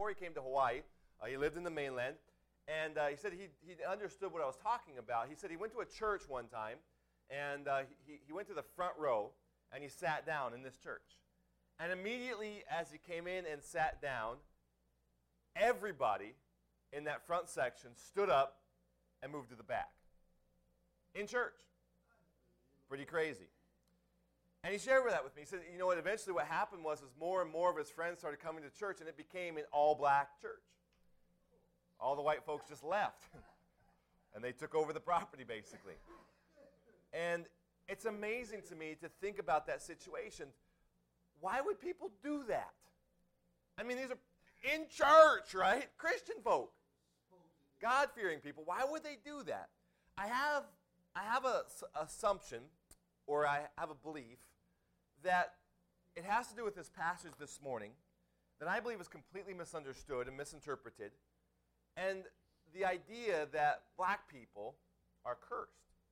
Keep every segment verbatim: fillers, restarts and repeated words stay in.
before he came to Hawaii, uh, he lived in the mainland, and uh, he said he, he understood what I was talking about. He said he went to a church one time, and uh, he, he went to the front row, and he sat down in this church. And immediately as he came in and sat down, everybody in that front section stood up and moved to the back. In church. Pretty crazy. And he shared that with me. He said, you know what, eventually what happened was is more and more of his friends started coming to church, and it became an all-black church. All the white folks just left. And they took over the property, basically. And it's amazing to me to think about that situation. Why would people do that? I mean, these are in church, right? Christian folk. God-fearing people. Why would they do that? I have, I have a s- assumption, or I have a belief, that it has to do with this passage this morning that I believe is completely misunderstood and misinterpreted, and the idea that black people are cursed.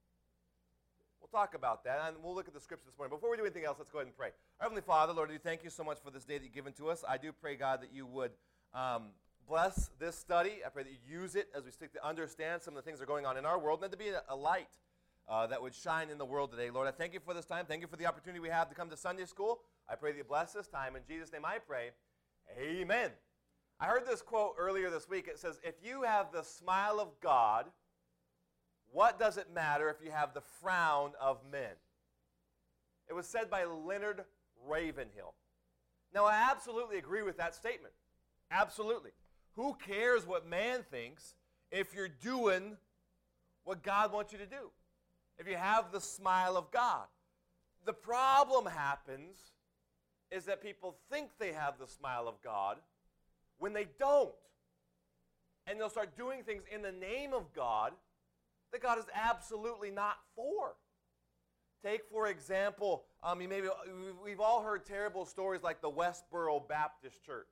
We'll talk about that, and we'll look at the scripture this morning. Before we do anything else, let's go ahead and pray. Our Heavenly Father, Lord, we thank you so much for this day that you've given to us. I do pray, God, that you would um, bless this study. I pray that you use it as we seek to understand some of the things that are going on in our world, and to be a, a light uh, that would shine in the world today. Lord, I thank you for this time. Thank you for the opportunity we have to come to Sunday school. I pray that you bless this time. In Jesus' name I pray, amen. I heard this quote earlier this week. It says, if you have the smile of God, what does it matter if you have the frown of men? It was said by Leonard Ravenhill. Now, I absolutely agree with that statement. Absolutely. Who cares what man thinks if you're doing what God wants you to do? If you have the smile of God. The problem happens is that people think they have the smile of God when they don't. And they'll start doing things in the name of God that God is absolutely not for. Take, for example, um, you maybe we've all heard terrible stories like the Westboro Baptist Church,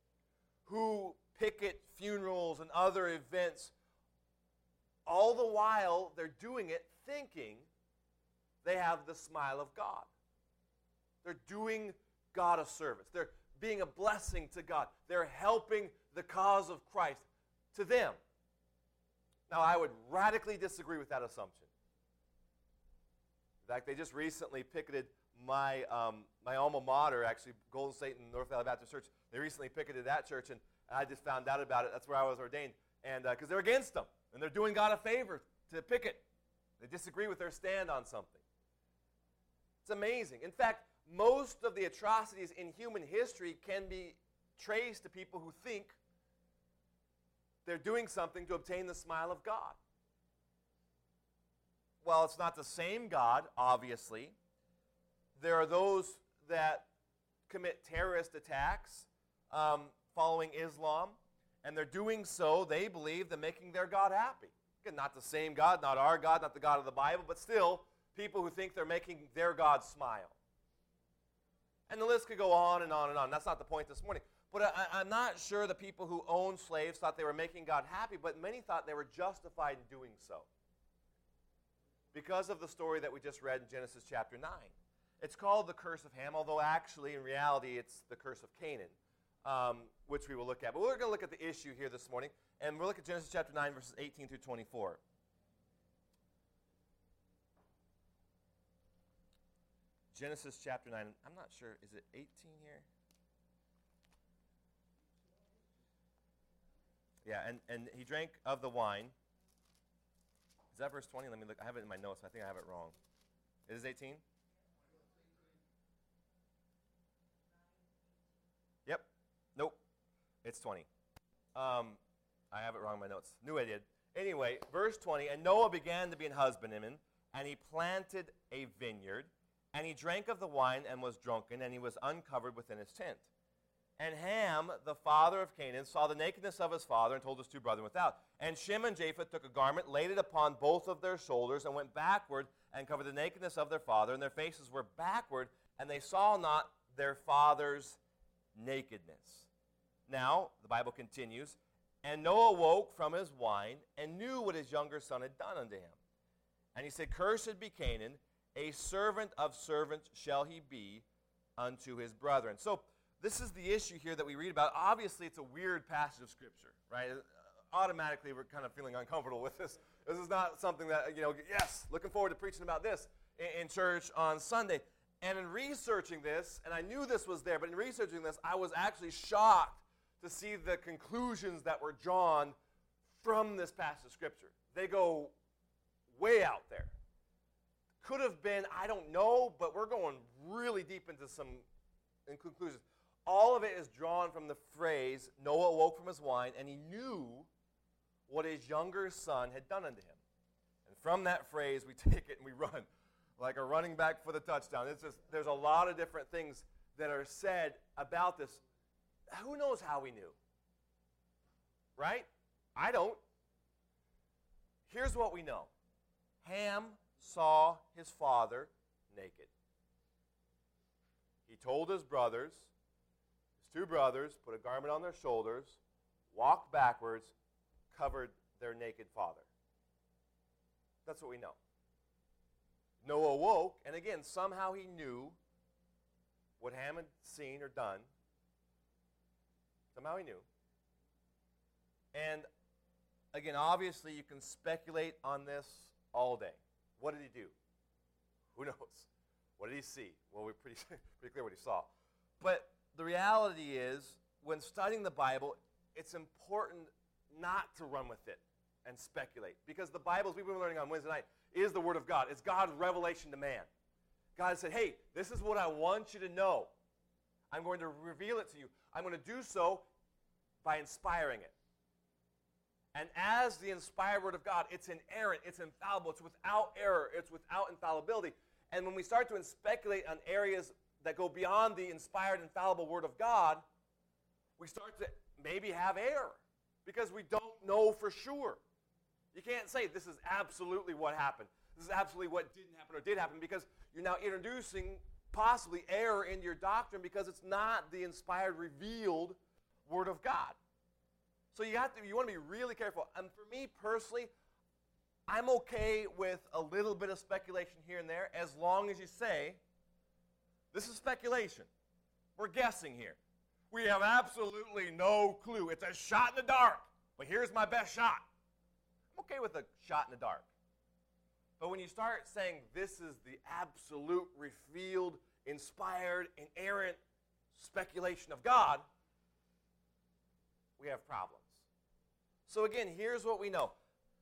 who picket funerals and other events. All the while, they're doing it thinking they have the smile of God. They're doing God a service. They're being a blessing to God. They're helping the cause of Christ to them. Now, I would radically disagree with that assumption. In fact, they just recently picketed my um, my alma mater, actually, Golden State and North Valley Baptist Church. They recently picketed that church, and I just found out about it. That's where I was ordained. And because uh, they're against them, and they're doing God a favor to picket. They disagree with their stand on something. It's amazing. In fact, most of the atrocities in human history can be traced to people who think they're doing something to obtain the smile of God. Well, it's not the same God, obviously. There are those that commit terrorist attacks um, following Islam, and they're doing so, they believe, they're making their God happy. Again, not the same God, not our God, not the God of the Bible, but still people who think they're making their God smile. And the list could go on and on and on. That's not the point this morning. But I, I'm not sure the people who owned slaves thought they were making God happy, but many thought they were justified in doing so because of the story that we just read in Genesis chapter nine. It's called the curse of Ham, although actually in reality it's the curse of Canaan, um, which we will look at. But we're going to look at the issue here this morning, and we'll look at Genesis chapter nine, verses eighteen through twenty-four. Genesis chapter nine, I'm not sure, is it eighteen here? Yeah, and, and he drank of the wine. Is that verse twenty? Let me look. I have it in my notes. I think I have it wrong. It is eighteen? Yep. Nope. It's twenty. Um, I have it wrong in my notes. Knew I did. Anyway, verse twenty, and Noah began to be an husbandman, and he planted a vineyard, and he drank of the wine and was drunken, and he was uncovered within his tent. And Ham, the father of Canaan, saw the nakedness of his father and told his two brethren without. And Shem and Japheth took a garment, laid it upon both of their shoulders, and went backward and covered the nakedness of their father. And their faces were backward, and they saw not their father's nakedness. Now, the Bible continues, and Noah woke from his wine and knew what his younger son had done unto him. And he said, Cursed be Canaan, a servant of servants shall he be unto his brethren. So, this is the issue here that we read about. Obviously, it's a weird passage of Scripture, right? Automatically, we're kind of feeling uncomfortable with this. This is not something that, you know, yes, looking forward to preaching about this in, in church on Sunday. And in researching this, and I knew this was there, but in researching this, I was actually shocked to see the conclusions that were drawn from this passage of Scripture. They go way out there. Could have been, I don't know, but we're going really deep into some in conclusions. All of it is drawn from the phrase, Noah awoke from his wine, and he knew what his younger son had done unto him. And from that phrase, we take it and we run, like a running back for the touchdown. It's just, there's a lot of different things that are said about this. Who knows how we knew? Right? I don't. Here's what we know. Ham saw his father naked. He told his brothers, his two brothers, put a garment on their shoulders, walked backwards, covered their naked father. That's what we know. Noah awoke, and again, somehow he knew what Ham had seen or done. Somehow he knew. And again, obviously, you can speculate on this all day. What did he do? Who knows? What did he see? Well, we're pretty, pretty clear what he saw. But the reality is, when studying the Bible, it's important not to run with it and speculate. Because the Bible, as we've been learning on Wednesday night, is the Word of God. It's God's revelation to man. God said, hey, this is what I want you to know. I'm going to reveal it to you. I'm going to do so by inspiring it. And as the inspired Word of God, it's inerrant, it's infallible, it's without error, it's without infallibility. And when we start to speculate on areas that go beyond the inspired, infallible Word of God, we start to maybe have error because we don't know for sure. You can't say this is absolutely what happened. This is absolutely what didn't happen or did happen, because you're now introducing possibly error into your doctrine because it's not the inspired, revealed Word of God. So you have to, you want to be really careful. And for me personally, I'm okay with a little bit of speculation here and there as long as you say, this is speculation. We're guessing here. We have absolutely no clue. It's a shot in the dark, but here's my best shot. I'm okay with a shot in the dark. But when you start saying this is the absolute, revealed, inspired, inerrant speculation of God, we have problems. So again, here's what we know.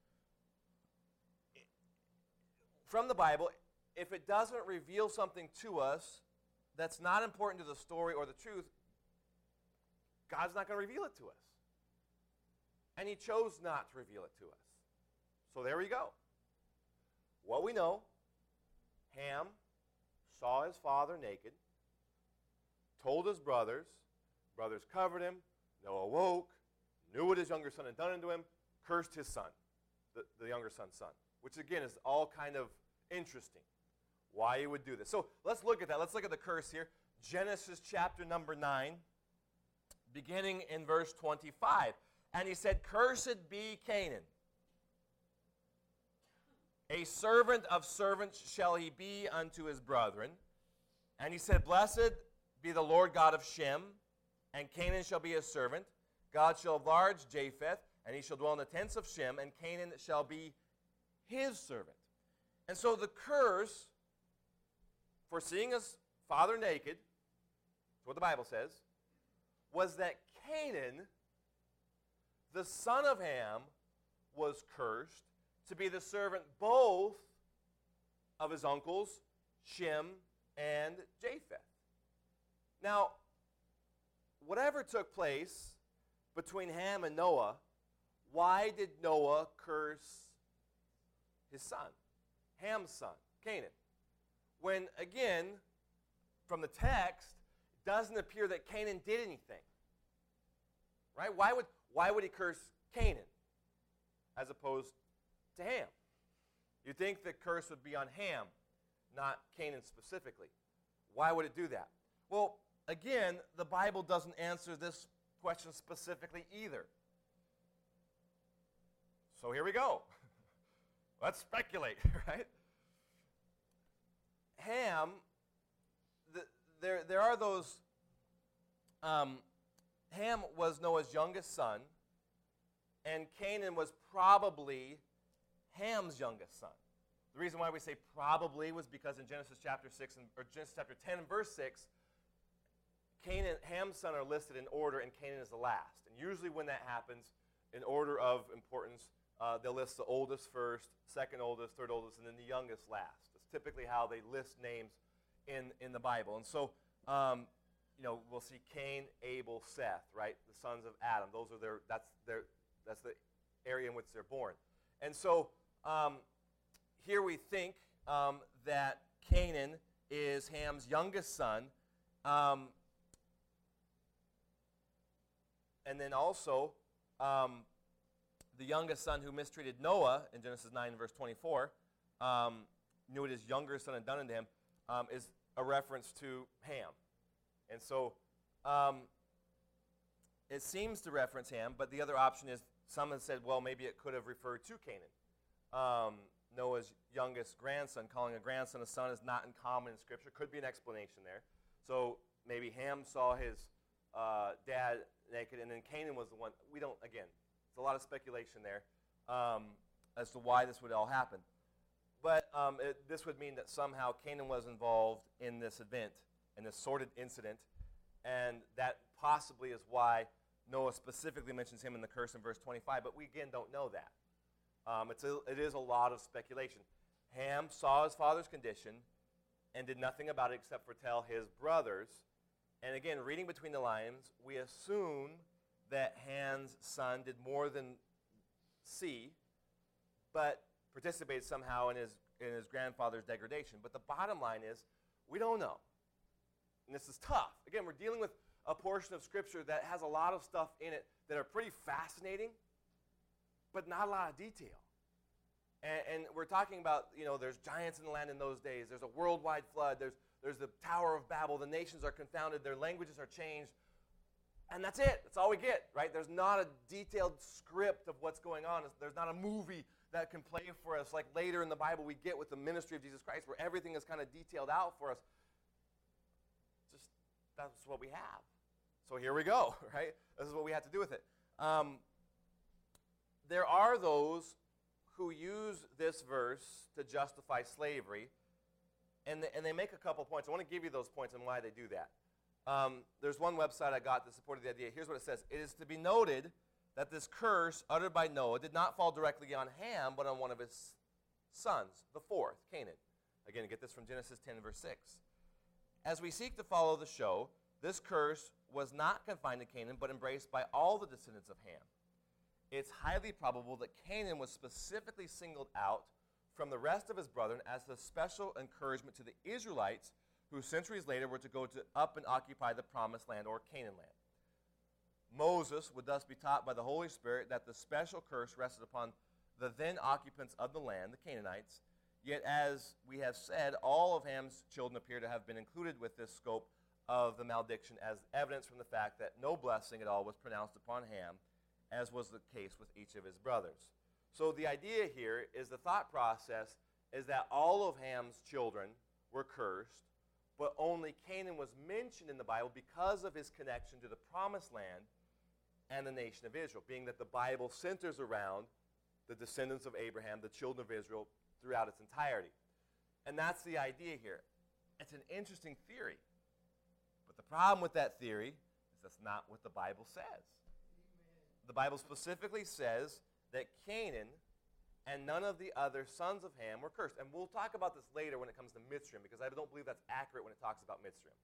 From the Bible, if it doesn't reveal something to us that's not important to the story or the truth, God's not going to reveal it to us. And he chose not to reveal it to us. So there we go. What we know, Ham saw his father naked, told his brothers, brothers covered him, Noah awoke, knew what his younger son had done unto him, cursed his son, the, the younger son's son, which again is all kind of interesting, why he would do this. So let's look at that. Let's look at the curse here. Genesis chapter number nine, beginning in verse twenty-five. And he said, cursed be Canaan. A servant of servants shall he be unto his brethren. And he said, blessed be the Lord God of Shem, and Canaan shall be his servant. God shall enlarge Japheth, and he shall dwell in the tents of Shem, and Canaan shall be his servant. And so the curse for seeing his father naked, that's what the Bible says, was that Canaan, the son of Ham, was cursed to be the servant both of his uncles, Shem and Japheth. Now, whatever took place between Ham and Noah, why did Noah curse his son, Ham's son, Canaan? When, again, from the text, it doesn't appear that Canaan did anything. Right? Why would, why would he curse Canaan as opposed to Ham? You'd think the curse would be on Ham, not Canaan specifically. Why would it do that? Well, again, the Bible doesn't answer this question specifically either. So here we go. Let's speculate, right? Ham, the, there, there are those um, Ham was Noah's youngest son, and Canaan was probably Ham's youngest son. The reason why we say probably was because in Genesis chapter six, and, or Genesis chapter ten and verse six, Canaan, Ham's son are listed in order, and Canaan is the last. And usually when that happens, in order of importance, uh, they'll list the oldest first, second oldest, third oldest, and then the youngest last. That's typically how they list names in, in the Bible. And so, um, you know, we'll see Cain, Abel, Seth, right? The sons of Adam. Those are their, that's their, that's the area in which they're born. And so, um, here we think um, that Canaan is Ham's youngest son. Um, and then also, um, the youngest son who mistreated Noah in Genesis nine, verse twenty-four, um, knew what his younger son had done unto him, um, is a reference to Ham. And so um, it seems to reference Ham, but the other option is some have said, well, maybe it could have referred to Canaan. Um, Noah's youngest grandson, calling a grandson a son is not uncommon in Scripture. Could be an explanation there. So maybe Ham saw his uh, dad naked, and then Canaan was the one. We don't, again, there's a lot of speculation there um, as to why this would all happen. But um, it, this would mean that somehow Canaan was involved in this event, in this sordid incident, and that possibly is why Noah specifically mentions him in the curse in verse twenty-five, but we again don't know that. Um, it's a, it is a lot of speculation. Ham saw his father's condition and did nothing about it except for tell his brothers. And again, reading between the lines, we assume that Ham's son did more than see, but participated somehow in his, in his grandfather's degradation. But the bottom line is, we don't know. And this is tough. Again, we're dealing with a portion of Scripture that has a lot of stuff in it that are pretty fascinating, but not a lot of detail. And, and we're talking about, you know, there's giants in the land in those days. There's a worldwide flood. There's, there's the Tower of Babel. The nations are confounded. Their languages are changed. And that's it. That's all we get, right? There's not a detailed script of what's going on. There's not a movie that can play for us like later in the Bible we get with the ministry of Jesus Christ, where everything is kind of detailed out for us. Just, that's what we have. So here we go, right? This is what we have to do with it. Um, There are those who use this verse to justify slavery, and they, and they make a couple points. I want to give you those points and why they do that. Um, there's one website I got that supported the idea. Here's what it says. It is to be noted that this curse uttered by Noah did not fall directly on Ham, but on one of his sons, the fourth, Canaan. Again, get this from Genesis ten, verse six. As we seek to follow the show, this curse was not confined to Canaan, but embraced by all the descendants of Ham. It's highly probable that Canaan was specifically singled out from the rest of his brethren as a special encouragement to the Israelites who centuries later were to go to up and occupy the promised land, or Canaan land. Moses would thus be taught by the Holy Spirit that the special curse rested upon the then occupants of the land, the Canaanites. Yet, as we have said, all of Ham's children appear to have been included with this scope of the malediction as evidence from the fact that no blessing at all was pronounced upon Ham, as was the case with each of his brothers. So the idea here is the thought process is that all of Ham's children were cursed, but only Canaan was mentioned in the Bible because of his connection to the promised land and the nation of Israel, being that the Bible centers around the descendants of Abraham, the children of Israel, throughout its entirety. And that's the idea here. It's an interesting theory. But the problem with that theory is that's not what the Bible says. The Bible specifically says that Canaan and none of the other sons of Ham were cursed. And we'll talk about this later when it comes to Mitzrayim, because I don't believe that's accurate when it talks about Mitzrayim.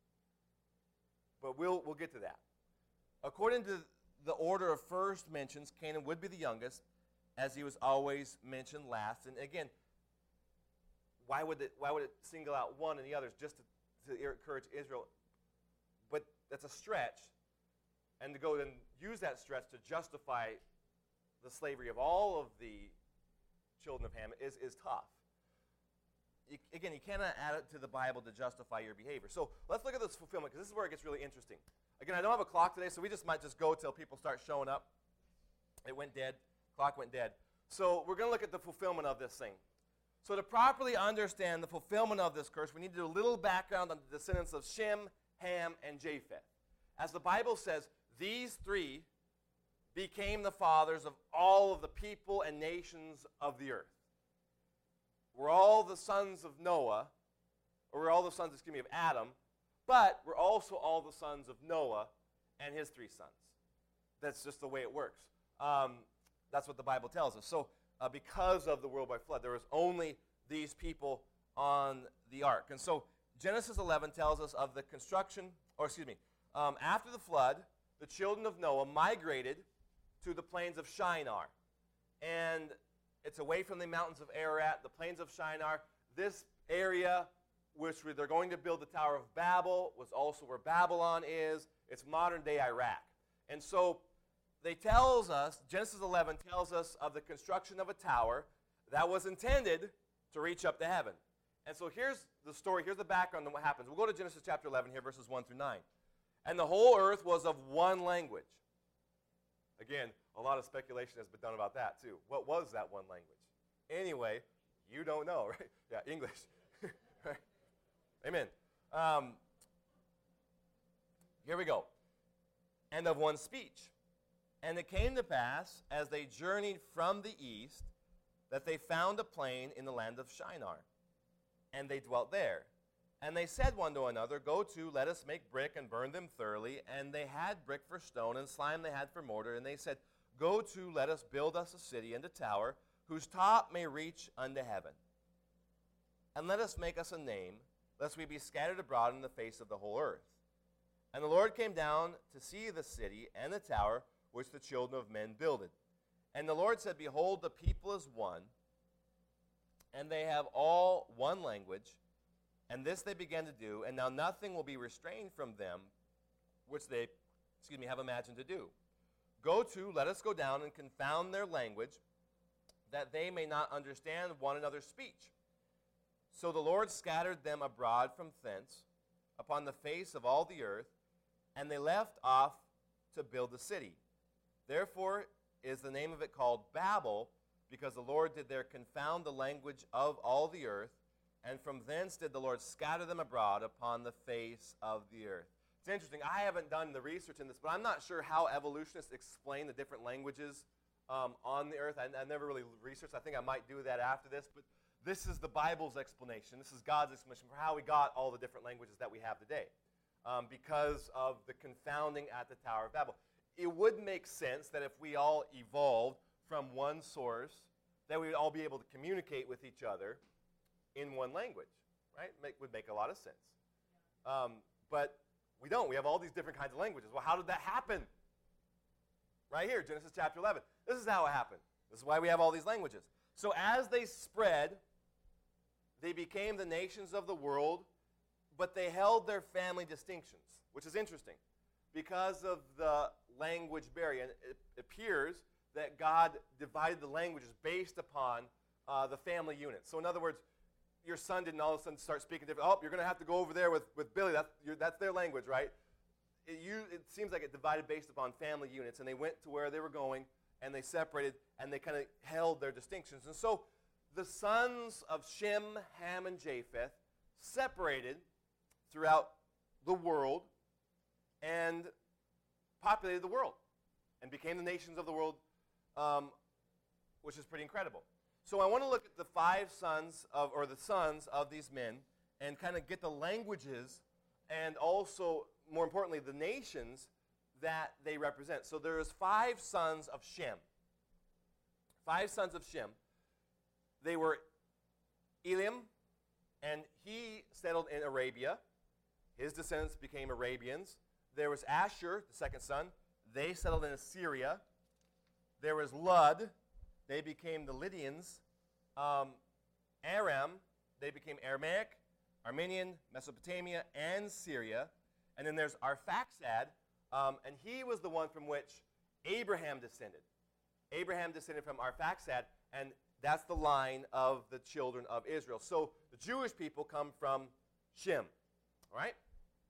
But we'll, we'll get to that. According to the order of first mentions, Canaan would be the youngest, as he was always mentioned last. And again, why would it, why would it single out one and the others just to, to encourage Israel? But that's a stretch. And to go and use that stretch to justify the slavery of all of the children of Ham is, is tough. You, again, you cannot add it to the Bible to justify your behavior. So let's look at this fulfillment, because this is where it gets really interesting. Again, I don't have a clock today, so we just might just go till people start showing up. It went dead. Clock went dead. So we're going to look at the fulfillment of this thing. So to properly understand the fulfillment of this curse, we need to do a little background on the descendants of Shem, Ham, and Japheth. as the Bible says, these three became the fathers of all of the people and nations of the earth. We're all the sons of Noah, or we're all the sons, excuse me, of Adam, but we're also all the sons of Noah and his three sons. That's just the way it works. Um, that's what the Bible tells us. So uh, because of the worldwide flood, there was only these people on the ark. And so Genesis eleven tells us of the construction, or excuse me, um, after the flood, the children of Noah migrated to the plains of Shinar. And it's away from the mountains of Ararat, the plains of Shinar. This area, which they're going to build the Tower of Babel, was also where Babylon is. It's modern-day Iraq. And so they tells us, Genesis eleven tells us of the construction of a tower that was intended to reach up to heaven. And so here's the story, here's the background on what happens. We'll go to Genesis chapter eleven here, verses one through nine. And the whole earth was of one language. Again, a lot of speculation has been done about that too. What was that one language? Anyway, you don't know, right? Yeah, English. Right? Amen. Um, here we go. And of one speech. And it came to pass, as they journeyed from the east, that they found a plain in the land of Shinar. And they dwelt there. And they said one to another, Go to, let us make brick and burn them thoroughly. And they had brick for stone, and slime they had for mortar. And they said, Go to, let us build us a city and a tower, whose top may reach unto heaven. And let us make us a name, lest we be scattered abroad in the face of the whole earth. And the Lord came down to see the city and the tower which the children of men builded. And the Lord said, Behold, the people is one, and they have all one language. And this they began to do, and now nothing will be restrained from them, which they, excuse me, have imagined to do. Go to, let us go down and confound their language, that they may not understand one another's speech. So the Lord scattered them abroad from thence upon the face of all the earth, and they left off to build the city. Therefore is the name of it called Babel, because the Lord did there confound the language of all the earth, and from thence did the Lord scatter them abroad upon the face of the earth. It's interesting. I haven't done the research in this, but I'm not sure how evolutionists explain the different languages um, on the earth. I, I never really researched. I think I might do that after this, but this is the Bible's explanation. This is God's explanation for how we got all the different languages that we have today, um, because of the confounding at the Tower of Babel. It would make sense that if we all evolved from one source, that we would all be able to communicate with each other in one language, right? Make, would make a lot of sense. Um, but we don't. We have all these different kinds of languages. Well, how did that happen? Right here, Genesis chapter eleven. This is how it happened. This is why we have all these languages. So as they spread, they became the nations of the world, but they held their family distinctions, which is interesting. Because of the language barrier, and it appears that God divided the languages based upon uh, the family unit. So in other words, your son didn't all of a sudden start speaking different. Oh, you're going to have to go over there with, with Billy. That's, that's their language, right? It, you, it seems like it divided based upon family units, and they went to where they were going, and they separated, and they kind of held their distinctions. And so the sons of Shem, Ham, and Japheth separated throughout the world and populated the world and became the nations of the world, um, which is pretty incredible. So I want to look at the five sons of, or the sons of these men, and kind of get the languages and also, more importantly, the nations that they represent. So there's five sons of Shem. Five sons of Shem. They were Elam, and he settled in Arabia. His descendants became Arabians. There was Ashur, the second son. They settled in Assyria. There was Lud. They became the Lydians. Um, Aram, they became Aramaic, Armenian, Mesopotamia, and Syria. And then there's Arphaxad, um, and he was the one from which Abraham descended. Abraham descended from Arphaxad, and that's the line of the children of Israel. So the Jewish people come from Shem, all right?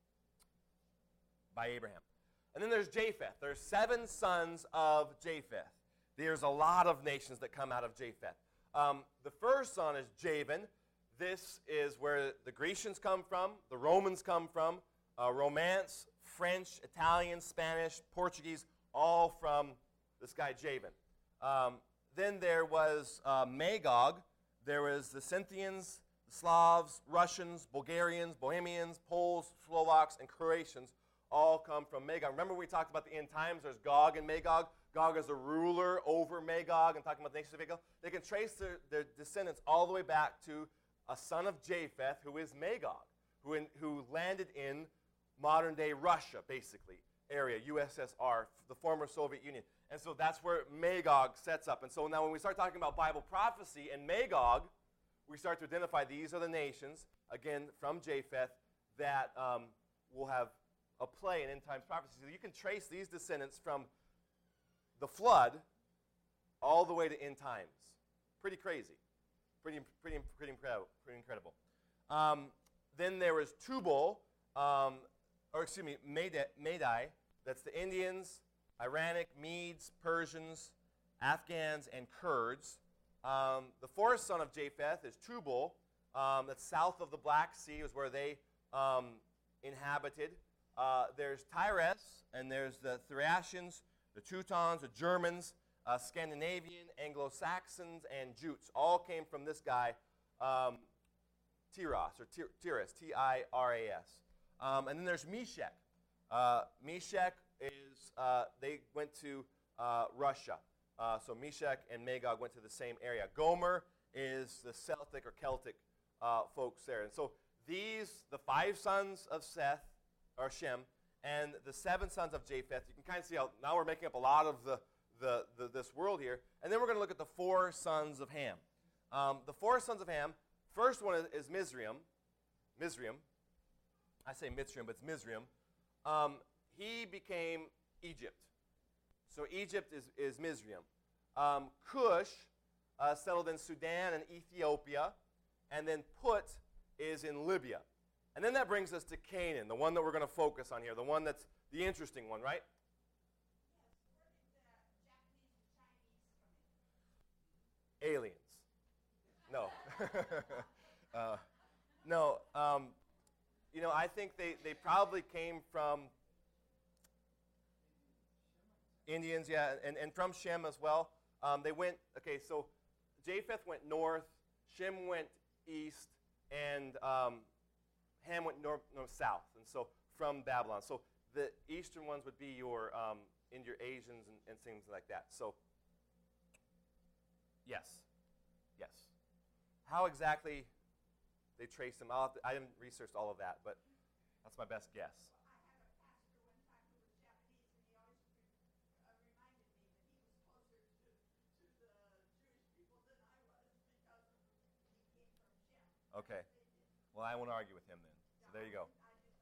By Abraham. And then there's Japheth. There's seven sons of Japheth. There's a lot of nations that come out of Japheth. Um, the first son is Javan. This is where the Grecians come from, the Romans come from. Uh, romance French, Italian, Spanish, Portuguese, all from this guy Javan. Um, then there was uh, Magog. There was the Scythians, the Slavs, Russians, Bulgarians, Bohemians, Poles, Slovaks, and Croatians all come from Magog. Remember we talked about the end times? There's Gog and Magog. Gog is the ruler over Magog, and talking about the nation of Magog. They can trace their, their descendants all the way back to a son of Japheth, who is Magog, who, in, who landed in modern-day Russia, basically, area, U S S R, the former Soviet Union. And so that's where Magog sets up. And so now when we start talking about Bible prophecy and Magog, we start to identify these are the nations, again, from Japheth, that um, will have a play in end times prophecy. So you can trace these descendants from the flood all the way to end times. Pretty crazy. Pretty, pretty, pretty incredible. Pretty incredible. Um, then there was Tubal, um, or excuse me, Madai, Madai. That's the Indians, Iranic, Medes, Persians, Afghans, and Kurds. Um, the fourth son of Japheth is Tubal. Um, that's south of the Black Sea, is where they um, inhabited. Uh, there's Tyrus, and there's the Thracians, the Teutons, the Germans, uh, Scandinavian, Anglo-Saxons, and Jutes. All came from this guy, um, Tiras, or Tiras, T I R A S. Um, and then there's Meshech. Uh, Meshech is, uh, they went to uh, Russia. Uh, so Meshech and Magog went to the same area. Gomer is the Celtic or Celtic uh, folks there. And so these, the five sons of Seth, or Shem, and the seven sons of Japheth, you can kind of see how now we're making up a lot of the, the, the this world here. And then we're going to look at the four sons of Ham. Um, the four sons of Ham, first one is, is Mizraim. Mizraim. I say Mitzrayim, but it's Mizraim. Um, he became Egypt. So Egypt is, is Mizraim. Um, Cush uh, settled in Sudan and Ethiopia. And then Put is in Libya. And then that brings us to Canaan, the one that we're going to focus on here, the one that's the interesting one, right? Aliens. No. uh, no. Um, you know, I think they, they probably came from Indians, yeah, and, and from Shem as well. Um, they went, okay, so Japheth went north, Shem went east, and um, Ham went north, north, south, and so from Babylon. So the eastern ones would be your um, in your Asians and, and things like that. So yes, yes. How exactly they traced them? I'll have to, I haven't researched all of that, but that's my best guess. Okay. Well, I won't argue with him then. So there you go.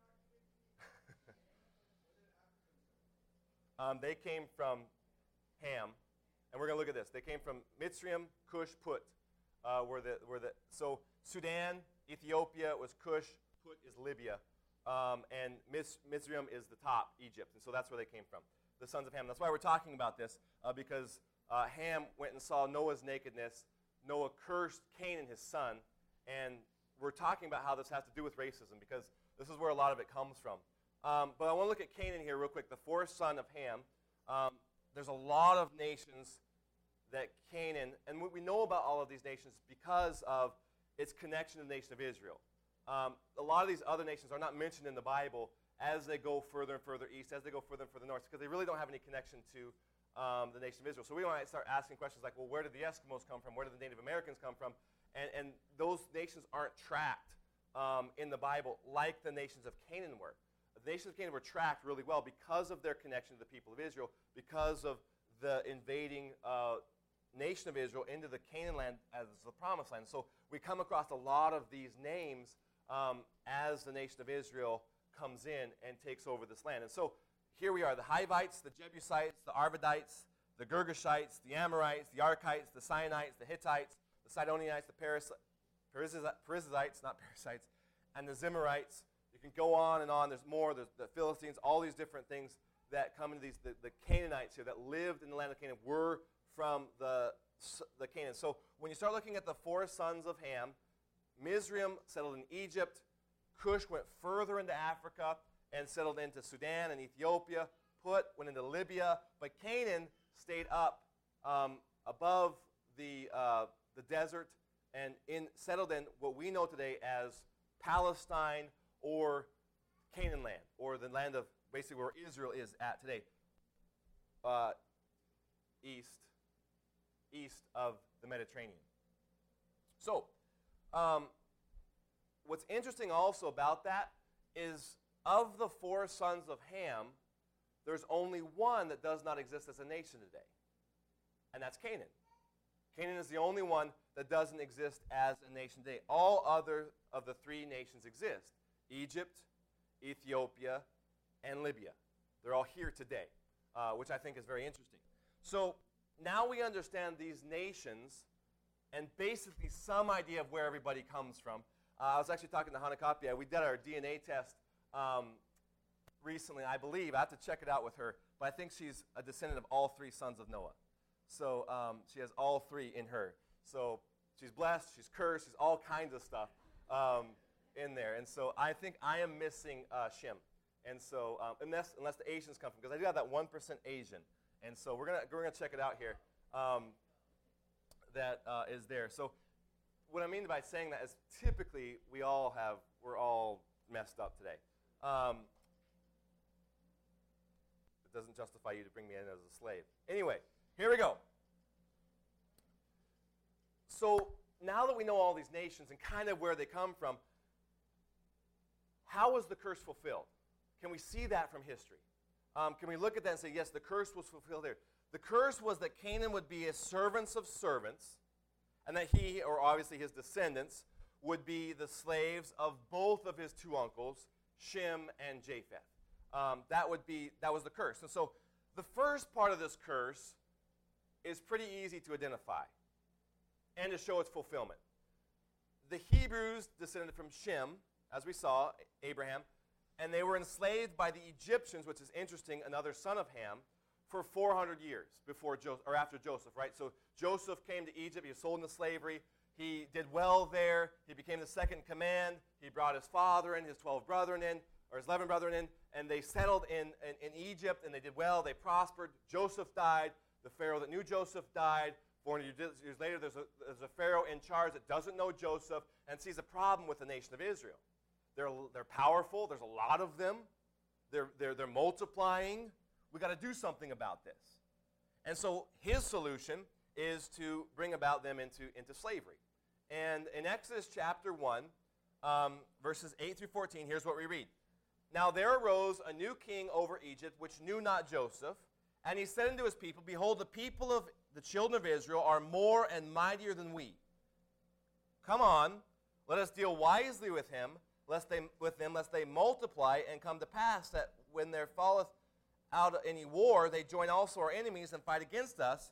um, they came from Ham, and we're going to look at this. They came from Mitzrayim, Cush, Put. Uh, were the, were the, so Sudan, Ethiopia was Cush, Put is Libya, um, and Mitz, Mitzrayim is the top, Egypt. And so that's where they came from, the sons of Ham. That's why we're talking about this, uh, because uh, Ham went and saw Noah's nakedness. Noah cursed Canaan, his son, and we're talking about how this has to do with racism, because this is where a lot of it comes from. Um, but I want to look at Canaan here real quick, the fourth son of Ham. Um, there's a lot of nations that Canaan, and we know about all of these nations because of its connection to the nation of Israel. Um, a lot of these other nations are not mentioned in the Bible as they go further and further east, as they go further and further north, because they really don't have any connection to um, the nation of Israel. So we want to start asking questions like, well, where did the Eskimos come from? Where did the Native Americans come from? And, and those nations aren't tracked um, in the Bible like the nations of Canaan were. The nations of Canaan were tracked really well because of their connection to the people of Israel, because of the invading uh, nation of Israel into the Canaan land as the promised land. So we come across a lot of these names um, as the nation of Israel comes in and takes over this land. And so here we are, the Hivites, the Jebusites, the Arvadites, the Girgashites, the Amorites, the Archites, the Sinaites, the Hittites, the Sidonians, the Peris- Perizzites, not Parasites, and the Zimmerites. You can go on and on. There's more. There's the Philistines, all these different things that come into these. The, the Canaanites here that lived in the land of Canaan were from the, the Canaan. So when you start looking at the four sons of Ham, Mizraim settled in Egypt. Cush went further into Africa, and settled into Sudan and Ethiopia. Put went into Libya, but Canaan stayed up um, above the uh, the desert and in settled in what we know today as Palestine or Canaan land, or the land of basically where Israel is at today, uh, east east of the Mediterranean. So, um, what's interesting also about that is of the four sons of Ham, there's only one that does not exist as a nation today, and that's Canaan. Canaan is the only one that doesn't exist as a nation today. All other of the three nations exist: Egypt, Ethiopia, and Libya. They're all here today, uh, which I think is very interesting. So now we understand these nations and basically some idea of where everybody comes from. Uh, I was actually talking to Hannah Kapia. We did our D N A test um, recently, I believe. I have to check it out with her, but I think she's a descendant of all three sons of Noah. So um, she has all three in her. So she's blessed, she's cursed, she's all kinds of stuff um, in there. And so I think I am missing uh, Shem. And so um, unless, unless the Asians come from, because I do have that one percent Asian. And so we're going we're gonna check it out here. Um, that uh, is there. So what I mean by saying that is typically we all have, we're all messed up today. Um, it doesn't justify you to bring me in as a slave. Anyway, here we go. So now that we know all these nations and kind of where they come from, how was the curse fulfilled? Can we see that from history? Um, can we look at that and say, yes, the curse was fulfilled there? The curse was that Canaan would be as servants of servants, and that he, or obviously his descendants, would be the slaves of both of his two uncles, Shem and Japheth. Um, that would be, that was the curse. And so the first part of this curse is pretty easy to identify and to show its fulfillment. The Hebrews descended from Shem, as we saw, Abraham, and they were enslaved by the Egyptians, which is interesting, another son of Ham, for four hundred years before Joseph, or after Joseph, right? So Joseph came to Egypt. He was sold into slavery. He did well there. He became the second in command. He brought his father in, his twelve brethren in, or his eleven brethren in, and they settled in, in, in Egypt, and they did well. They prospered. Joseph died. The Pharaoh that knew Joseph died. four hundred years later, there's a, there's a Pharaoh in charge that doesn't know Joseph and sees a problem with the nation of Israel. They're, they're powerful. There's a lot of them. They're, they're, they're multiplying. We've got to do something about this. And so his solution is to bring about them into, into slavery. And in Exodus chapter one, um, verses eight through fourteen, here's what we read. Now there arose a new king over Egypt, which knew not Joseph, and he said unto his people, Behold, the people of the children of Israel are more and mightier than we. Come on, let us deal wisely with him, lest they with them, lest they multiply and come to pass that when there falleth out any war, they join also our enemies and fight against us.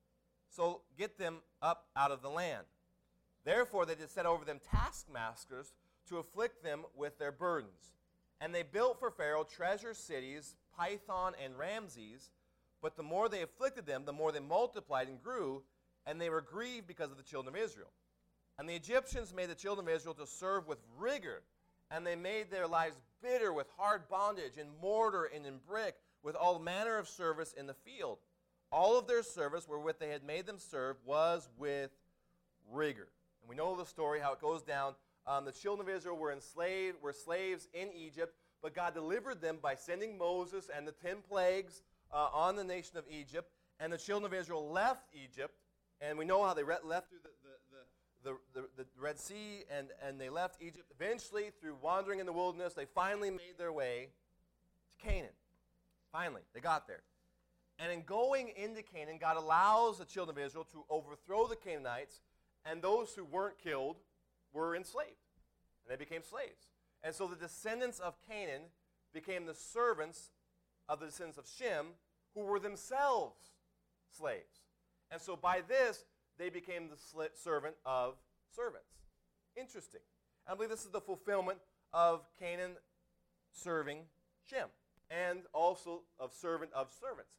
So get them up out of the land. Therefore they did set over them taskmasters to afflict them with their burdens. And they built for Pharaoh treasure cities, Pithom and Ramses. But the more they afflicted them, the more they multiplied and grew, and they were grieved because of the children of Israel. And the Egyptians made the children of Israel to serve with rigor, and they made their lives bitter with hard bondage, in mortar and in brick, with all manner of service in the field. All of their service wherewith they had made them serve was with rigor. And we know the story, how it goes down. Um, the children of Israel were enslaved, were slaves in Egypt, but God delivered them by sending Moses and the ten plagues uh, on the nation of Egypt. And the children of Israel left Egypt, and we know how they re- left through the, the, the, the, the Red Sea, and, and they left Egypt. Eventually, through wandering in the wilderness, they finally made their way to Canaan. Finally, they got there. And in going into Canaan, God allows the children of Israel to overthrow the Canaanites, and those who weren't killed were enslaved, and they became slaves. And so the descendants of Canaan became the servants of the descendants of Shem, who were themselves slaves. And so by this, they became the sl- servant of servants. Interesting. I believe this is the fulfillment of Canaan serving Shem, and also of servant of servants.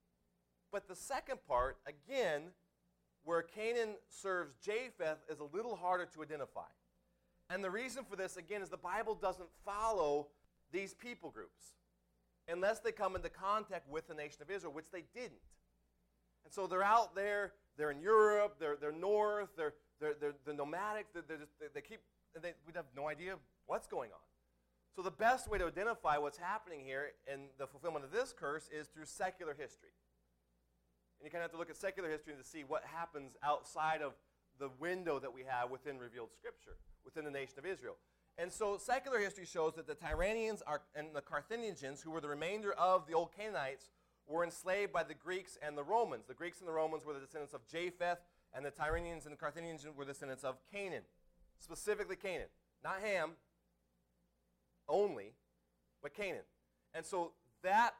But the second part, again, where Canaan serves Japheth, is a little harder to identify. And the reason for this, again, is the Bible doesn't follow these people groups unless they come into contact with the nation of Israel, which they didn't. And so they're out there, they're in Europe, they're, they're north, they're, they're, they're, they're nomadic, they're, they're just, they, they keep, they, we have no idea what's going on. So the best way to identify what's happening here in the fulfillment of this curse is through secular history. And you kind of have to look at secular history to see what happens outside of the window that we have within revealed Scripture, within the nation of Israel. And so secular history shows that the Tyranians are, and the Carthaginians, who were the remainder of the old Canaanites, were enslaved by the Greeks and the Romans. The Greeks and the Romans were the descendants of Japheth, and the Tyranians and the Carthaginians were the descendants of Canaan, specifically Canaan. Not Ham only, but Canaan. And so that,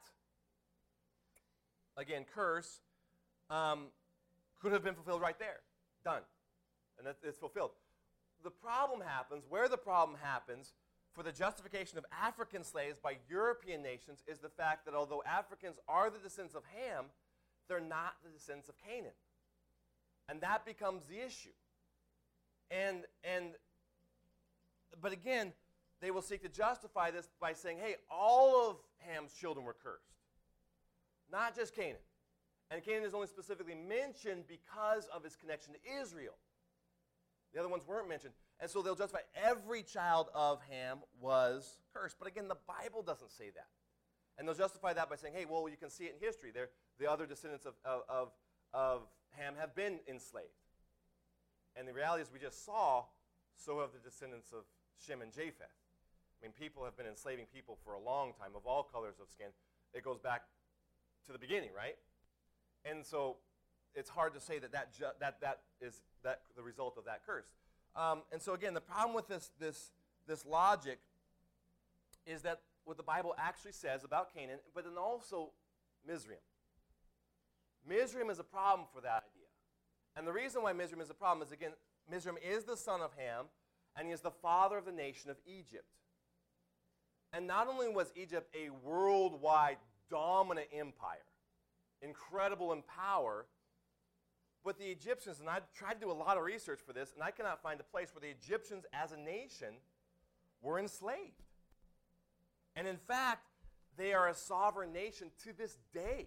again, curse um, could have been fulfilled right there. Done. And that, it's fulfilled. The problem happens, where the problem happens for the justification of African slaves by European nations is the fact that although Africans are the descendants of Ham, they're not the descendants of Canaan. And that becomes the issue. And, and, but again, they will seek to justify this by saying, hey, all of Ham's children were cursed, not just Canaan. And Canaan is only specifically mentioned because of his connection to Israel. The other ones weren't mentioned. And so they'll justify every child of Ham was cursed. But again, the Bible doesn't say that. And they'll justify that by saying, hey, well, you can see it in history. They're, the other descendants of, of, of, of Ham have been enslaved. And the reality is we just saw, so have the descendants of Shem and Japheth. I mean, people have been enslaving people for a long time of all colors of skin. It goes back to the beginning, right? And so it's hard to say that that, ju- that, that is that the result of that curse. Um, and so again, the problem with this, this, this logic is that what the Bible actually says about Canaan, but then also Mizraim. Mizraim is a problem for that idea. And the reason why Mizraim is a problem is, again, Mizraim is the son of Ham, and he is the father of the nation of Egypt. And not only was Egypt a worldwide dominant empire, incredible in power, but the Egyptians, and I've tried to do a lot of research for this, and I cannot find a place where the Egyptians as a nation were enslaved. And in fact, they are a sovereign nation to this day.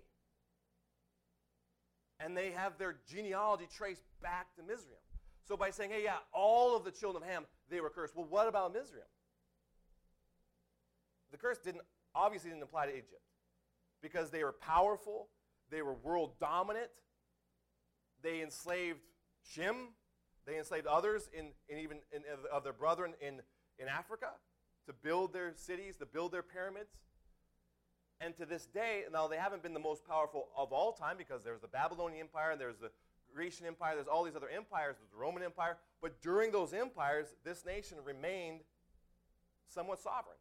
And they have their genealogy traced back to Mizraim. So by saying, hey, yeah, all of the children of Ham, they were cursed. Well, what about Mizraim? The curse didn't obviously didn't apply to Egypt because they were powerful, they were world dominant, they enslaved Shem, they enslaved others, in, in even in, of their brethren in, in Africa to build their cities, to build their pyramids. And to this day, now they haven't been the most powerful of all time because there's the Babylonian Empire, there's the Grecian Empire, there's all these other empires, there's the Roman Empire. But during those empires, this nation remained somewhat sovereign,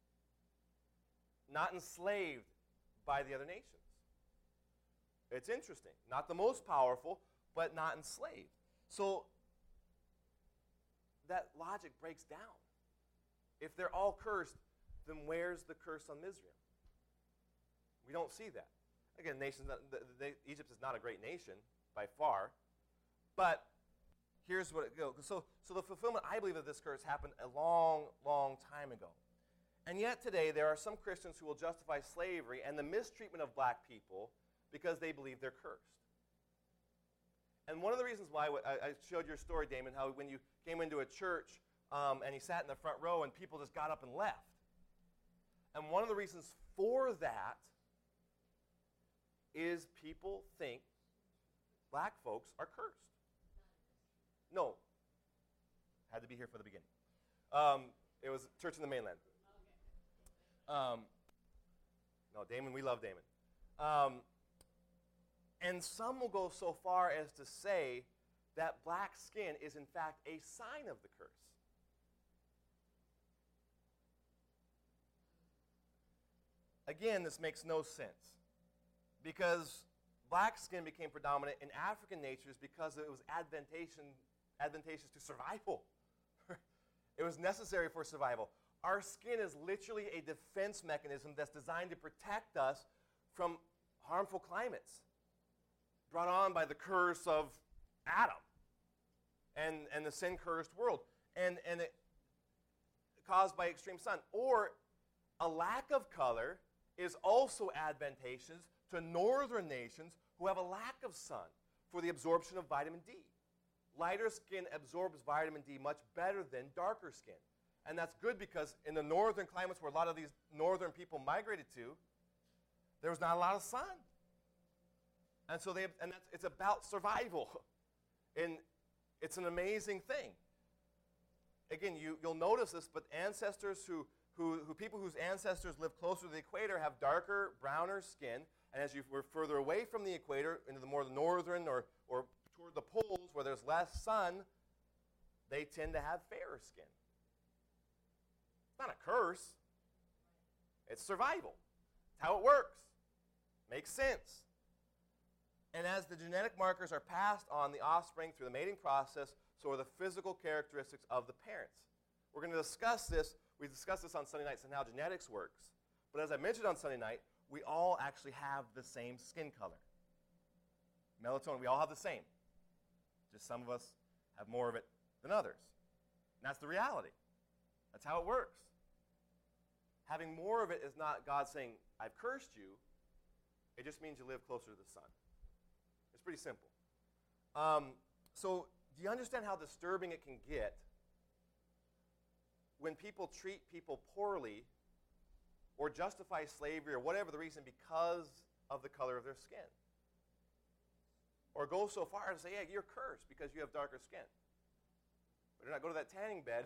not enslaved by the other nations. It's interesting. Not the most powerful, but not enslaved. So that logic breaks down. If they're all cursed, then where's the curse on Mizraim? We don't see that. Again, nations, the, the, Egypt is not a great nation by far, but here's what it goes. So, so the fulfillment, I believe, of this curse happened a long, long time ago. And yet today, there are some Christians who will justify slavery and the mistreatment of black people because they believe they're cursed. And one of the reasons why, I, I showed your story, Damon, how when you came into a church um, and he sat in the front row and people just got up and left. And one of the reasons for that is people think black folks are cursed. No. Had to be here for the beginning. Um, it was church in the mainland. Um, no, Damon, we love Damon. Um, and some will go so far as to say that black skin is in fact a sign of the curse. Again, this makes no sense because black skin became predominant in African natures because it was advantageous, advantageous to survival. It was necessary for survival. Our skin is literally a defense mechanism that's designed to protect us from harmful climates brought on by the curse of Adam and, and the sin-cursed world, and, and it caused by extreme sun. Or A lack of color is also advantageous to northern nations who have a lack of sun for the absorption of vitamin D. Lighter skin absorbs vitamin D much better than darker skin. And that's good because in the northern climates where a lot of these northern people migrated to, there was not a lot of sun. And so they have, and that's, it's about survival. And it's an amazing thing. Again, you, you'll notice this, but ancestors who, who, who, people whose ancestors live closer to the equator have darker, browner skin. And as you were further away from the equator, into the more northern or, or toward the poles where there's less sun, they tend to have fairer skin. It's not a curse. It's survival. It's how it works. Makes sense. And as the genetic markers are passed on the offspring through the mating process, so are the physical characteristics of the parents. We're going to discuss this. We discussed this on Sunday nights and how genetics works. But as I mentioned on Sunday night, we all actually have the same skin color. Melatonin, we all have the same. Just some of us have more of it than others. And that's the reality. That's how it works. Having more of it is not God saying, I've cursed you. It just means you live closer to the sun. It's pretty simple. Um, so do you understand how disturbing it can get when people treat people poorly or justify slavery or whatever the reason because of the color of their skin? Or go so far as to say, yeah, you're cursed because you have darker skin. Better not go to that tanning bed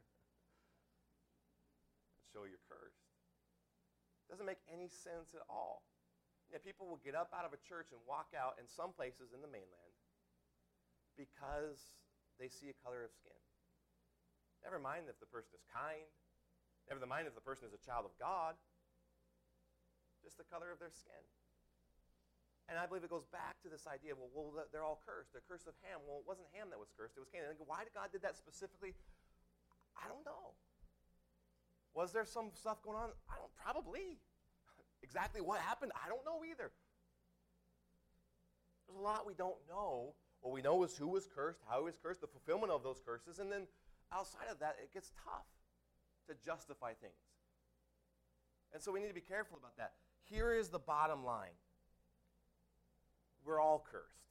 and show you're cursed. Doesn't make any sense at all. Yeah, people will get up out of a church and walk out in some places in the mainland because they see a color of skin. Never mind if the person is kind. Never mind if the person is a child of God. Just the color of their skin. And I believe it goes back to this idea, well, well, they're all cursed. They're cursed of Ham. Well, it wasn't Ham that was cursed. It was Cain. And why did God did that specifically? I don't know. Was there some stuff going on? I don't, probably. Exactly what happened, I don't know either. There's a lot we don't know. What we know is who was cursed, how he was cursed, the fulfillment of those curses, and then outside of that, it gets tough to justify things. And so we need to be careful about that. Here is the bottom line. We're all cursed.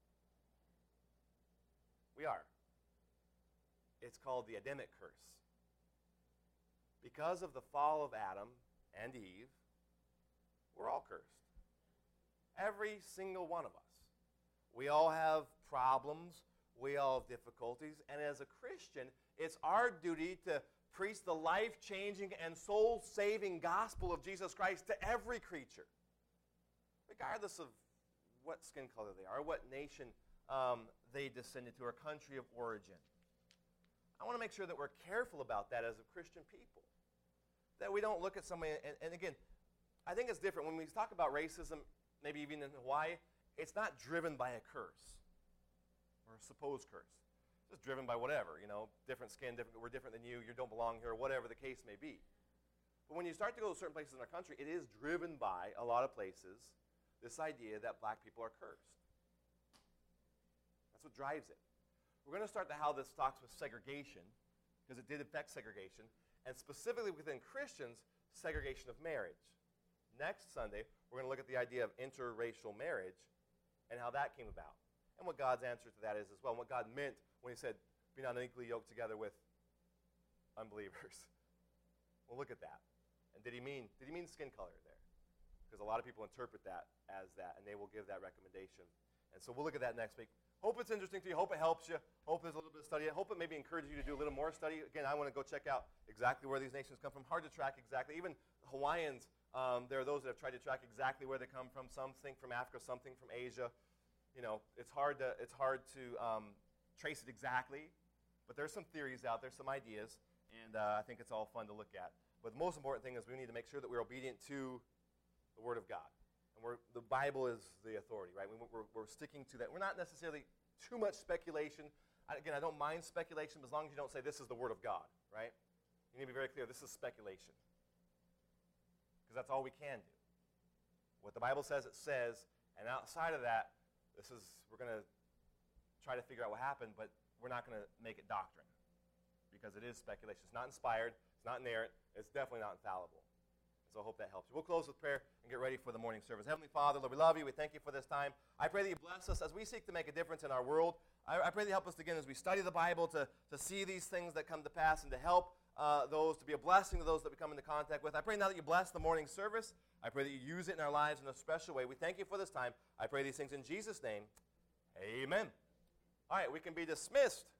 We are. It's called the Adamic curse. Because of the fall of Adam and Eve, we're all cursed. Every single one of us. We all have problems. We all have difficulties. And as a Christian, it's our duty to preach the life-changing and soul-saving gospel of Jesus Christ to every creature, regardless of what skin color they are, what nation um, they descended to, or country of origin. I want to make sure that we're careful about that as a Christian people. That we don't look at somebody, and, and again, I think it's different. When we talk about racism, maybe even in Hawaii, it's not driven by a curse or a supposed curse. It's just driven by whatever, you know, different skin, different, we're different than you, you don't belong here, whatever the case may be. But when you start to go to certain places in our country, it is driven by, a lot of places, this idea that black people are cursed. That's what drives it. We're going to start to how this talks with segregation, because it did affect segregation, and specifically within Christians, segregation of marriage. Next Sunday, we're going to look at the idea of interracial marriage and how that came about, and what God's answer to that is as well, and what God meant when he said, be not unequally yoked together with unbelievers. We'll look at that. And did he mean, did he mean skin color there? Because a lot of people interpret that as that, and they will give that recommendation. And so we'll look at that next week. Hope it's interesting to you. Hope it helps you. Hope there's a little bit of study. Hope it maybe encourages you to do a little more study. Again, I want to go check out exactly where these nations come from. Hard to track exactly. Even Hawaiians, um, there are those that have tried to track exactly where they come from. Some think from Africa, something from Asia. You know, it's hard to, it's hard to um, trace it exactly. But there's some theories out there, some ideas, and uh, I think it's all fun to look at. But the most important thing is we need to make sure that we're obedient to the Word of God. And we're, the Bible is the authority, right? We, we're, we're sticking to that. We're not necessarily too much speculation. I, again, I don't mind speculation, but as long as you don't say this is the Word of God, right? You need to be very clear, this is speculation. Because that's all we can do. What the Bible says, it says, and outside of that, this is, we're going to try to figure out what happened, but we're not going to make it doctrine. Because it is speculation. It's not inspired. It's not inerrant. It's definitely not infallible. so I hope that helps you. We'll close with prayer and get ready for the morning service. Heavenly Father, Lord, we love you. We thank you for this time. I pray that you bless us as we seek to make a difference in our world. I, I pray that you help us again as we study the Bible to, to see these things that come to pass and to help uh, those, to be a blessing to those that we come into contact with. I pray now that you bless the morning service. I pray that you use it in our lives in a special way. We thank you for this time. I pray these things in Jesus' name. Amen. All right, we can be dismissed.